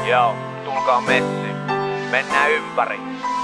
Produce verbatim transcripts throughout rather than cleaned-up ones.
Joo, tulkaa messiin. Mennään ympäri.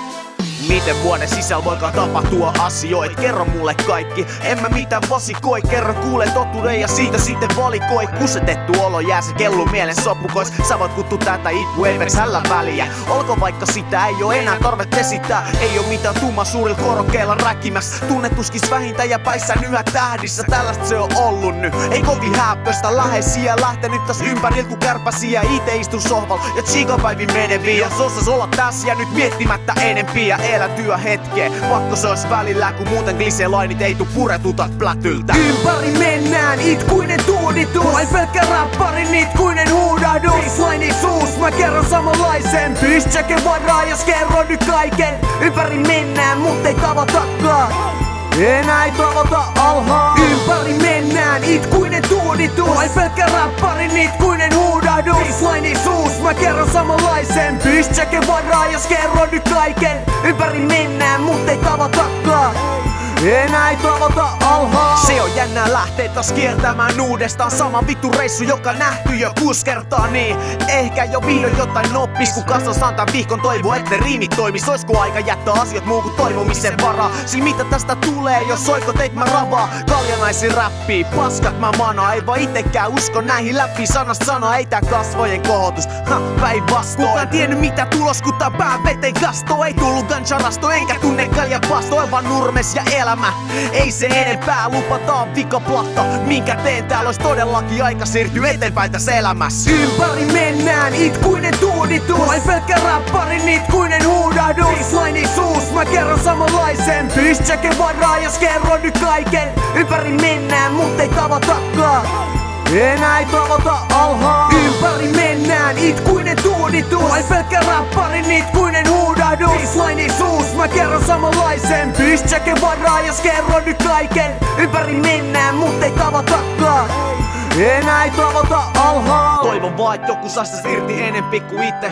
Miten vuoden sisällä voikaan tapahtua asioita? Kerro mulle kaikki, en mä mitään vasikoi. Kerro kuule totuuden ja siitä sitten valikoi. Kusetettu olo jää se kellu mielen sopukois. Sä voit kuttua tätä itku, ei vers hällä väliä. Olko vaikka sitä ei oo enää tarvet esittää. Ei oo mitään tumma suurilla korokkeilla räkimäs. Tunnetuskis vähintä ja päissä yhä tähdissä. Tällaista se on ollut nyt, ei kovin häppöstä. Läheisiä lähtenyt täs ympärillä ku kärpäsiä. Ite istun sohval ja tsiikapäivin meneviä. Jos osas olla tässä ja nyt miettimättä enempiä. Elä työ hetkeä, pakko se ois välillä, kun muuten gliselainit ei tuu puretutat plätyltä. Ympäri mennään, itkuinen tuuditus. Vain pelkkä räpparin itkuinen huudahdus. Baseline-suus, mä kerron samanlaisen. Pystyke varaa, jos kerron nyt kaiken. Ympäri mennään, mut ei tavoitakaan. Enää ei tavoita alhaa. Ympäri mennään, itkuinen tuuditus. Vain pelkkä räpparin itkuinen huudahdus. Baseline-suus, mä kerron samanlaisen. Pystyke varaa, jos kerron nyt kaiken. Ympäri mennään, mut ei tavoitakaan. Enää ei tavoita alhaa. Se on jännää lähtee taas kiertämään uudestaan. Sama vittu reissu, joka nähty jo kuusi kertaa. Niin ehkä jo vihdoin jotain noppis, kun kasvas antaa vihkon toivoa, että riimit toimis. Oisko aika jättää asiat muu kuin toivomisen varaa? Sillä mitä tästä tulee, jos soiko teit mä ravaa? Kaljanaisi räppii, paskat mä manaa. Ei vaan itekään usko näihin läpi. Sanasta sana ei tää kasvojen kohotus, ha, päinvastoin. Kukaan tiennyt mitä tulos, kun tää pää veteen kasto. Ei tullu gancharasto, enkä tunne kaljapasto. On vaan nurmes ja elämä. Ei se enempää, lupataan vikaplatta. Minkä teen täällä ois todellakin aika siirtyä eteenpäin tässä elämässä. Ympäri mennään, itkuinen tuuditus. Vain pelkkä räpparin itkuinen huudahdus. Baseline-suus, mä kerron samanlaisen. Pystyke varaa, jos kerron nyt kaiken. Ympäri mennään, mut ei tavoitakaan. Enää ei tavoita alhaa. Ympäri mennään, itkuinen tuuditus. Vain pelkkä räpparin itkuinen huudahdus. Baseline-suus, mä kerron samanlaisen. Pystyke varaa, jos kerron nyt kaiken. Ympäri mennään, mut ei tavoitakaan. Enää ei tavoita alhaa. Toivon vaan, et joku saa sitä irti enempi kuin itse.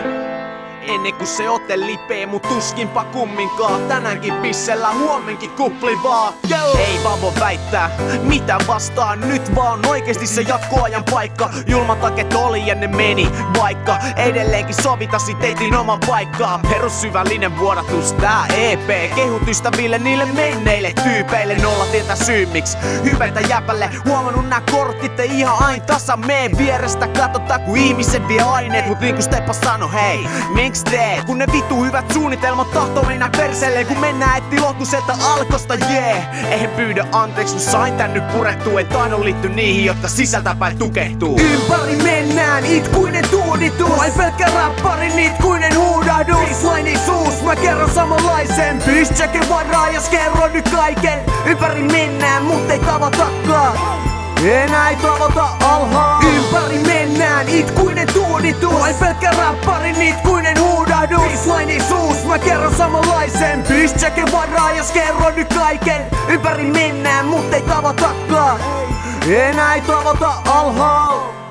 Ennen kuin se ote lipee, mut tuskinpa kumminkaan. Tänäänkin pissellä, huomenkin kupli vaan. Yo! Ei vaan voi väittää, mitä vastaan. Nyt vaan oikeesti se jatkoajan paikka. Julmataket oli ja ne meni, vaikka edelleenkin sovitasi teitin oman paikkaa. Perussyvällinen vuodatus tää E P. Kehut ystäville niille menneille tyypeille. Nolla tietä syy miks hypätä jäpälle. Huomannut nää kortit ei ihan aina tasa mee. Vierestä katsotaan ku ihmisen vie aineet. Mut niinku Steppa sano hei, miksi teet? Kun ne vitu hyvät suunnitelmat tahtoo mennä perseelle. Kun mennään etti lohtu sieltä alkosta, jee yeah. Eihän pyydä anteeksi, kun sain tän nyt purettua. Et aina liitty niihin, jotka sisältäpäin tukehtuu. Ympäri mennään, itkuinen tuuditus. Vain pelkkä räpparin itkuinen huudahdus. Baseline-suus, mä kerron samanlaisen. Pystyke varaa, jos kerron nyt kaiken. Ympäri mennään, mut ei tavoitakaan. Enää ei tavoita alhaa. Ympäri mennään, itkuinen tuuditus. Vain pelkkä räpparin itkuinen huudahdus. Baseline-suus, mä kerron samanlaisen. Pystyke varaa, jos kerron nyt kaiken. Ympäri mennään, mut ei tavoitakaan. Enää ei tavoita alhaa.